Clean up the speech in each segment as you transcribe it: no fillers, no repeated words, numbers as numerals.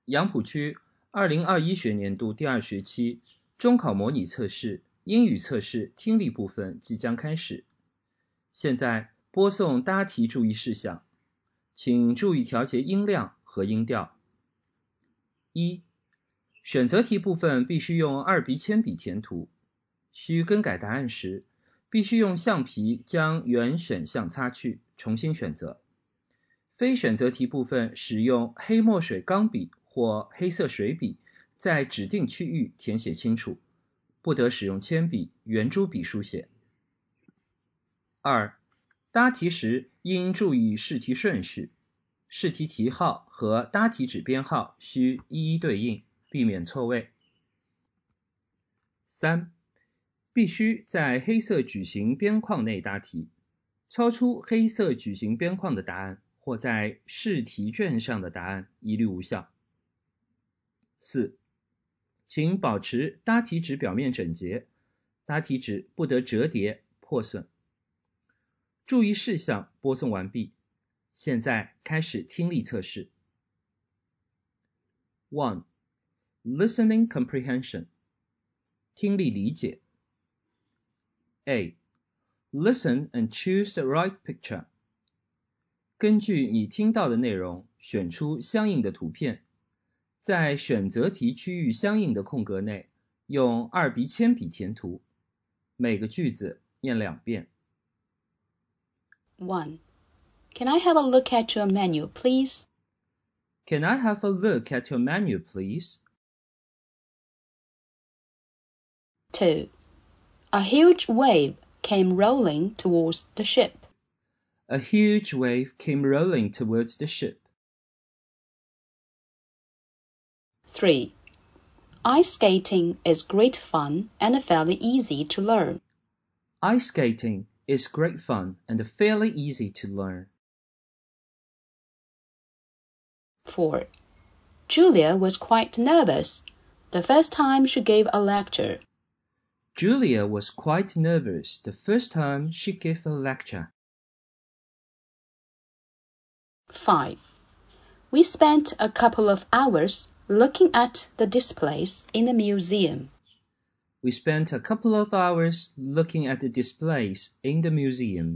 杨浦区2021学年度第2学期中考模拟测试英语测试听力部分即将开始。现在播送答题注意事项，请注意调节音量和音调。1. 选择题部分必须用2笔铅笔填涂，需更改答案时，必须用橡皮将原选项擦去，重新选择。非选择题部分使用黑墨水钢笔或黑色水笔，在指定区域填写清楚，不得使用铅笔、圆珠笔书写。2. 答题时应注意试题顺序，试题题号和答题纸编号需一一对应，避免错位。3. 必须在黑色矩形边框内答题，超出黑色矩形边框的答案或在试题卷上的答案一律无效。4. 请保持答题纸表面整洁，答题纸不得折叠破损。注意事项播送完毕，现在开始听力测试。1. Listening comprehension 听力理解。A. Listen and choose the right picture 根据你听到的内容选出相应的图片，在选择题区域相应的空格内用2笔铅笔填涂，每个句子念2遍。 1. Can I have a look at your menu, please? Can I have a look at your menu, please? 2. A huge wave came rolling towards the ship. A huge wave came rolling towards the ship. 3. Ice skating is great fun and fairly easy to learn. Ice skating is great fun and fairly easy to learn. 4. Julia was quite nervous the first time she gave a lecture. Julia was quite nervous the first time she gave a lecture. 5. We spent a couple of hours looking at the displays in the museum. We spent a couple of hours looking at the displays in the museum.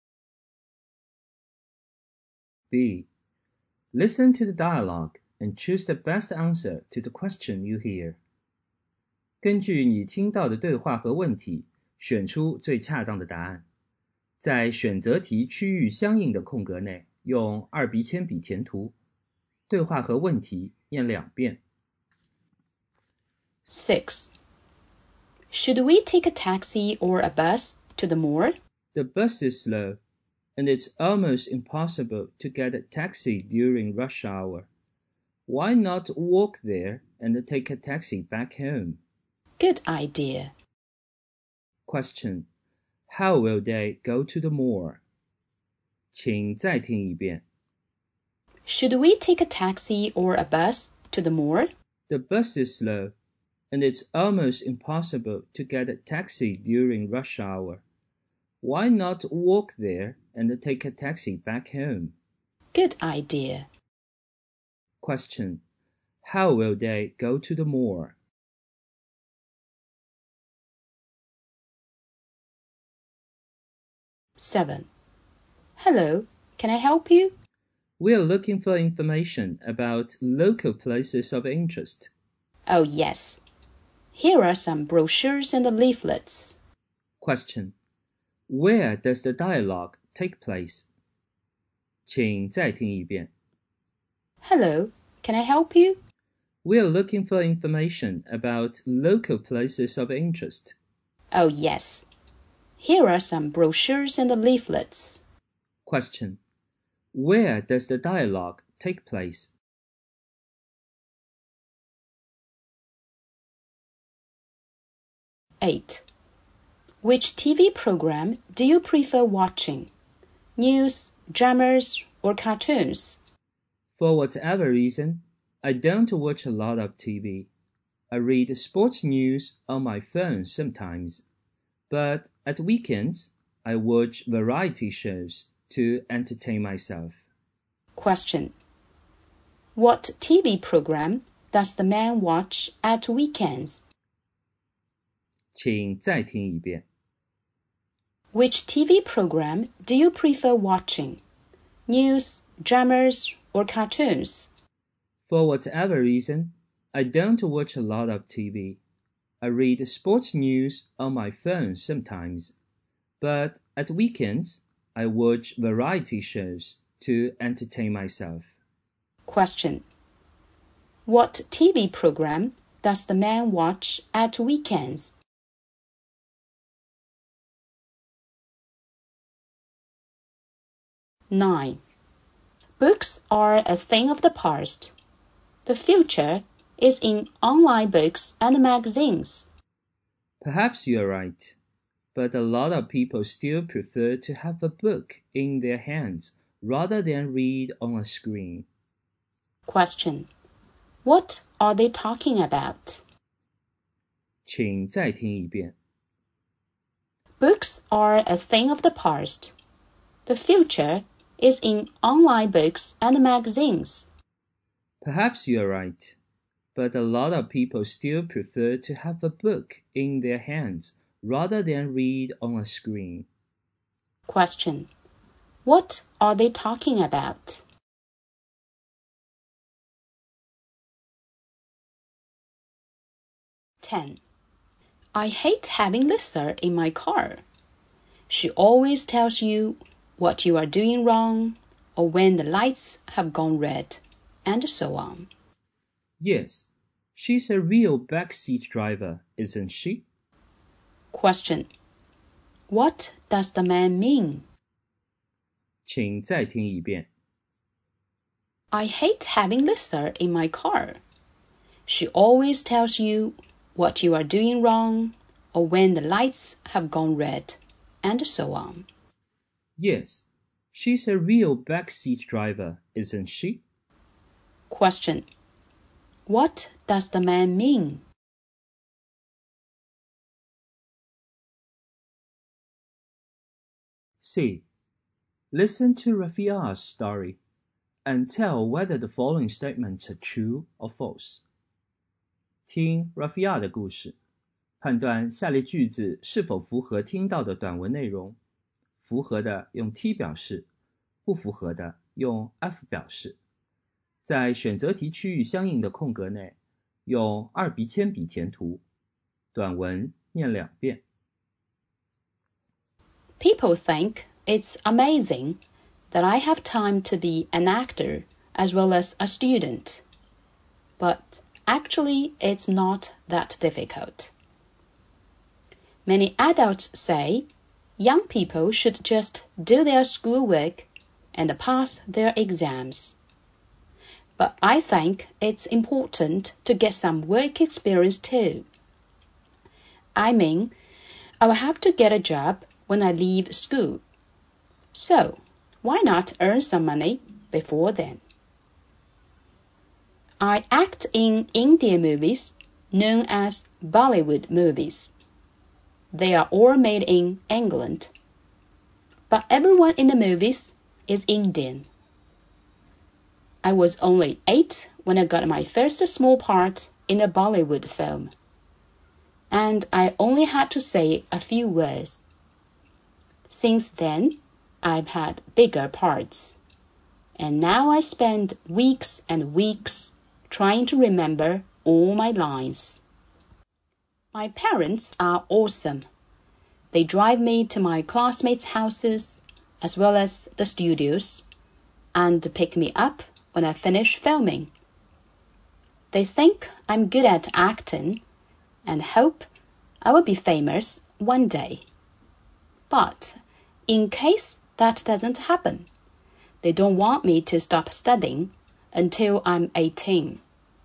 B. Listen to the dialogue and choose the best answer to the question you hear. 根据你听到的对话和问题，选出最恰当的答案。在选择题区域相应的空格内用2笔铅笔填涂，对话和问题念2遍。 6. Should we take a taxi or a bus to the mall? The bus is slow, and it's almost impossible to get a taxi during rush hour. Why not walk there and take a taxi back home? Good idea. Question. How will they go to the mall? 请再听一遍。 Should we take a taxi or a bus to the mall? The bus is slow, and it's almost impossible to get a taxi during rush hour. Why not walk there and take a taxi back home? Good idea. Question. How will they go to the mall? Seven. Hello, can I help you? We're looking for information about local places of interest. Oh, yes. Here are some brochures and leaflets. Question. Where does the dialogue take place? 请再听一遍。 Hello, can I help you? We're looking for information about local places of interest. Oh, yes. Here are some brochures and leaflets. Question. Where does the dialogue take place? 8. Which TV program do you prefer watching? News, dramas, or cartoons? For whatever reason, I don't watch a lot of TV. I read sports news on my phone sometimes, but at weekends, I watch variety shows to entertain myself. Question. What TV program does the man watch at weekends? 请再听一遍。 Which TV program do you prefer watching? News, dramas, or cartoons? For whatever reason, I don't watch a lot of TV. I read sports news on my phone sometimes, but at weekends, I watch variety shows to entertain myself. Question. What TV program does the man watch at weekends? Nine. Books are a thing of the past. The future is in online books and magazines. Perhaps you're right, but a lot of people still prefer to have a book in their hands rather than read on a screen. Question. What are they talking about? 请再听一遍。 Books are a thing of the past. The future is in online books and magazines. Perhaps you're right, but a lot of people still prefer to have a book in their hands rather than read on a screen. Question. What are they talking about? Ten. I hate having Lisa in my car. She always tells you what you are doing wrong or when the lights have gone red, and so on. Yes, she's a real backseat driver, isn't she? Question. What does the man mean? 请再听一遍。 I hate having Lisa in my car. She always tells you what you are doing wrong or when the lights have gone red, and so on. Yes, she's a real backseat driver, isn't she? Question. What does the man mean? C. Listen to Rafia's story and tell whether the following statements are true or false. 听 Rafia 的故事，判断下列句子是否符合听到的短文内容。符合的用 T 表示，不符合的用 F 表示。在选择题区域相应的空格内，用2笔铅笔填图。短文念2遍。 People think it's amazing that I have time to be an actor as well as a student. But actually, it's not that difficult. Many adults say young people should just do their schoolwork and pass their exams. But I think it's important to get some work experience too. I mean, I will have to get a job when I leave school. So, why not earn some money before then? I act in Indian movies known as Bollywood movies. They are all made in England. But everyone in the movies is Indian. I was only 8 when I got my first small part in a Bollywood film. And I only had to say a few words. Since then, I've had bigger parts. And now I spend weeks and weeks trying to remember all my lines. My parents are awesome. They drive me to my classmates' houses as well as the studios and pick me up when I finish filming. They think I'm good at acting and hope I will be famous one day. But in case that doesn't happen, they don't want me to stop studying until I'm 18.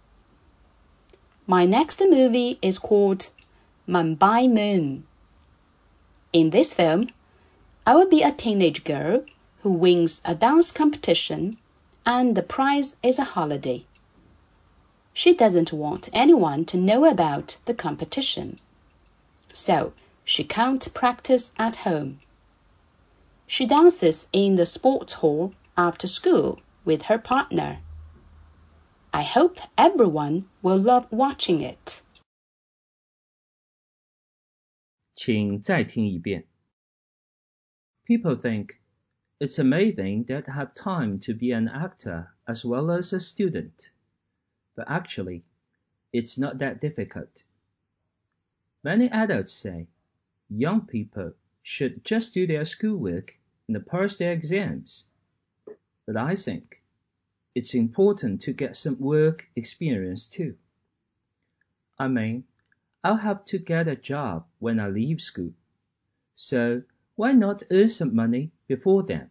My next movie is called Mumbai Moon. In this film, I will be a teenage girl who wins a dance competition and the prize is a holiday. She doesn't want anyone to know about the competition, so she can't practice at home. She dances in the sports hall after school with her partner. I hope everyone will love watching it. 请再听一遍。People think it's amazing that I have time to be an actor as well as a student. But actually, it's not that difficult. Many adults say young people should just do their schoolwork and pass their exams. But I think it's important to get some work experience too. I mean, I'll have to get a job when I leave school. So why not earn some money before then?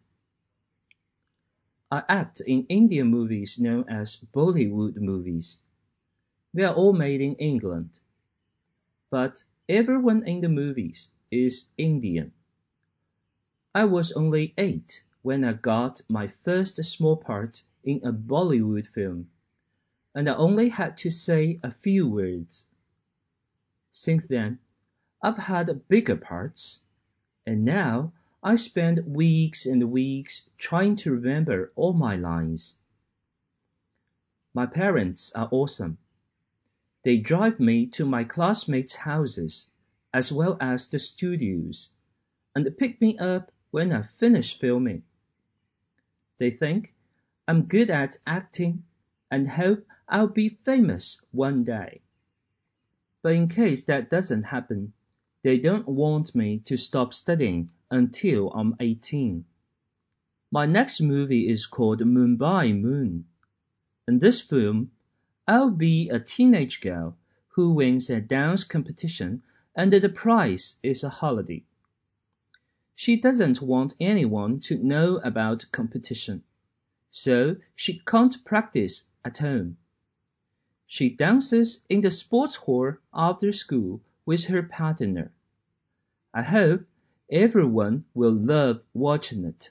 I act in Indian movies known as Bollywood movies. They are all made in England. But everyone in the movies is Indian. I was only 8 when I got my first small part in a Bollywood film, and I only had to say a few words. Since then, I've had bigger parts, and now I spend weeks and weeks trying to remember all my lines. My parents are awesome. They drive me to my classmates' houses, as well as the studios, and pick me up when I finish filming. They think I'm good at acting and hope I'll be famous one day. But in case that doesn't happen, they don't want me to stop studying until I'm 18. My next movie is called Mumbai Moon. In this film, I'll be a teenage girl who wins a dance competition and the prize is a holiday. She doesn't want anyone to know about competition, so she can't practice at home. She dances in the sports hall after school with her partner. I hope everyone will love watching it.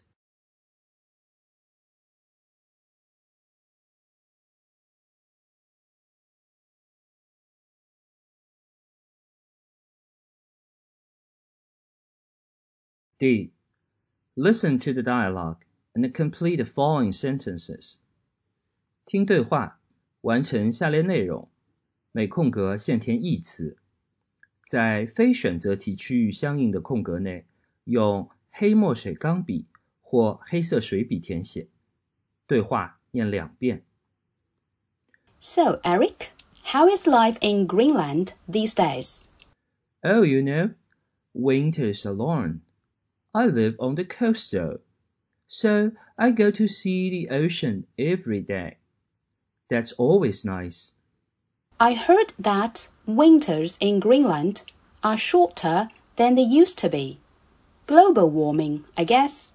第 Listen to the dialogue and complete the following sentences. 听对话，完成下列内容，每空格现填一词。在非选择题区域相应的空格内，用黑墨水钢笔或黑色水笔填写。对话念2遍。 So, Eric, how is life in Greenland these days? Oh, you know, winter's alone. I live on the coast though, so I go to see the ocean every day. That's always nice. I heard that winters in Greenland are shorter than they used to be. Global warming, I guess.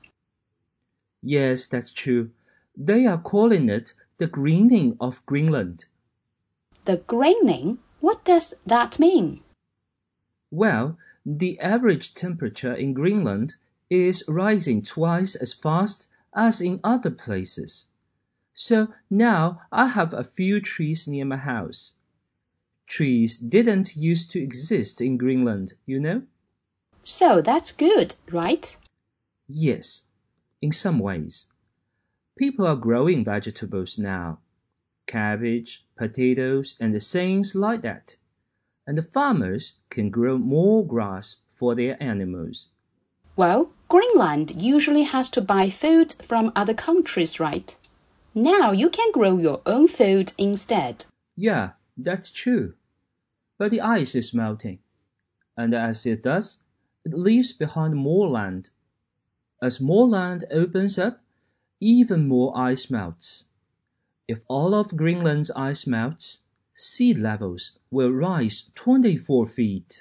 Yes, that's true. They are calling it the greening of Greenland. The greening? What does that mean? Well, the average temperature in Greenland is rising twice as fast as in other places. So now I have a few trees near my house. Trees didn't used to exist in Greenland, you know? So that's good, right? Yes, in some ways. People are growing vegetables now. Cabbage, potatoes, and things like that. And the farmers can grow more grass for their animals. Well, Greenland usually has to buy food from other countries, right? Now you can grow your own food instead. Yeah, that's true. But the ice is melting. And as it does, it leaves behind more land. As more land opens up, even more ice melts. If all of Greenland's ice melts, sea levels will rise 24 feet.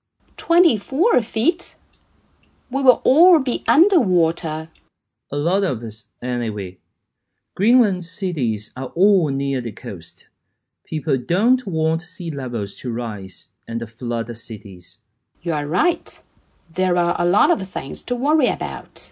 24 feet? We will all be underwater. A lot of us, anyway. Greenland cities are all near the coast. People don't want sea levels to rise and flood the cities. You are right. There are a lot of things to worry about.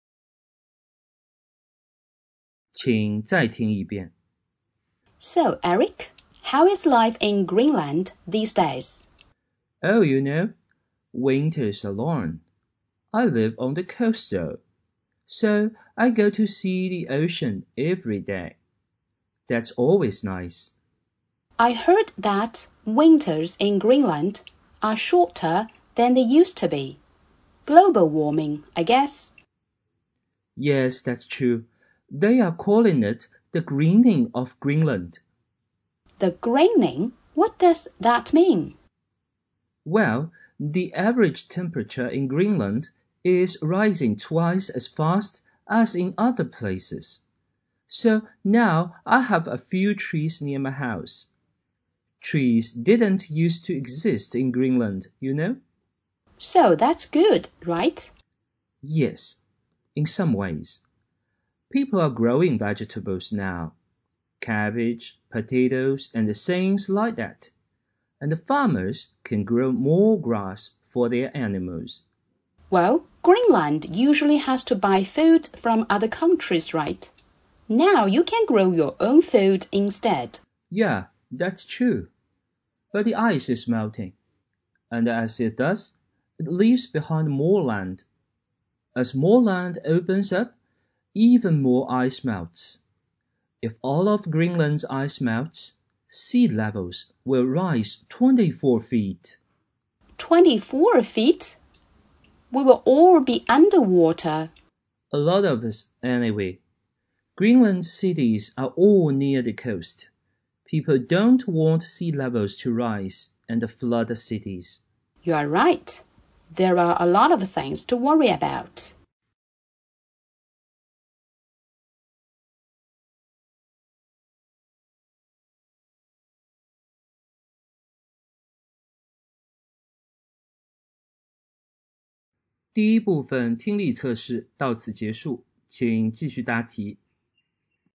请再听一遍。 So, Eric, how is life in Greenland these days? Oh, you know, winter's alone. I live on the coast though, so I go to see the ocean every day. That's always nice. I heard that winters in Greenland are shorter than they used to be. Global warming, I guess. Yes, that's true. They are calling it the greening of Greenland. The greening? What does that mean? Well, the average temperature in Greenland is rising twice as fast as in other places. So now I have a few trees near my house. Trees didn't used to exist in Greenland, you know? So that's good, right? Yes, in some ways. People are growing vegetables now. Cabbage, potatoes, and things like that. And the farmers can grow more grass for their animals. Well, Greenland usually has to buy food from other countries, right? Now you can grow your own food instead. Yeah, that's true. But the ice is melting, and as it does, it leaves behind more land. As more land opens up, even more ice melts. If all of Greenland's ice melts, sea levels will rise 24 feet. 24 feet? We will all be underwater. A lot of us, anyway. Greenland's cities are all near the coast. People don't want sea levels to rise and flood the cities. You are right. There are a lot of things to worry about. 第一部分听力测试到此结束，请继续答题。